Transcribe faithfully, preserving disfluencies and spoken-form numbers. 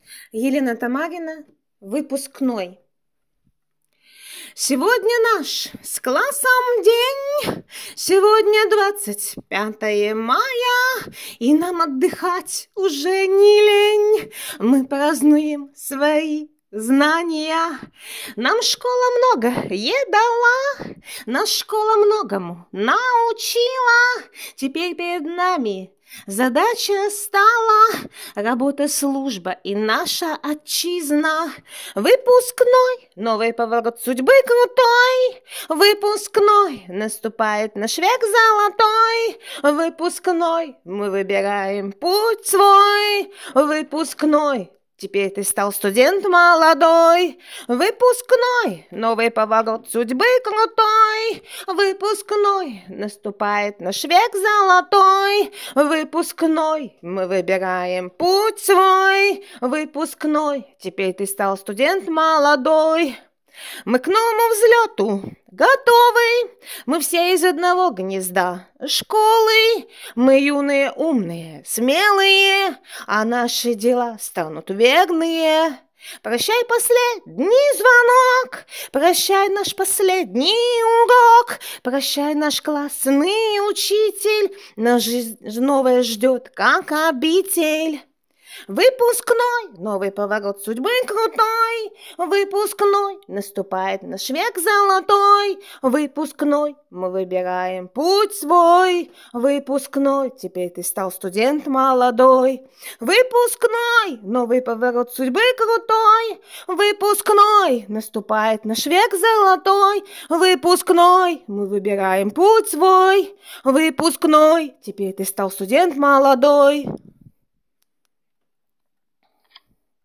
Елена Тамарина, выпускной. Сегодня наш с классом день, сегодня двадцать пятое мая, и нам отдыхать уже не лень. Мы празднуем свои знания. Нам школа многое дала, нас школа многому научила. Теперь перед нами задача стала работа, служба и наша отчизна. Выпускной, новый поворот судьбы крутой. Выпускной, наступает наш век золотой. Выпускной, мы выбираем путь свой. Выпускной, теперь ты стал студент молодой. Выпускной, новый поворот судьбы крутой. Выпускной, наступает наш век золотой. Выпускной, мы выбираем путь свой. Выпускной, теперь ты стал студент молодой. Мы к новому взлету готовы, мы все из одного гнезда школы. Мы юные, умные, смелые, а наши дела станут верные. Прощай последний звонок, прощай наш последний урок, прощай наш классный учитель, нас жизнь новая ждет, как обитель. Выпускной, новый поворот судьбы крутой. Выпускной, наступает наш век золотой. Выпускной, мы выбираем путь свой. Выпускной, теперь ты стал студент молодой. Выпускной, новый поворот судьбы крутой. Выпускной, наступает наш век золотой. Выпускной, мы выбираем путь свой. Выпускной, теперь ты стал студент молодой.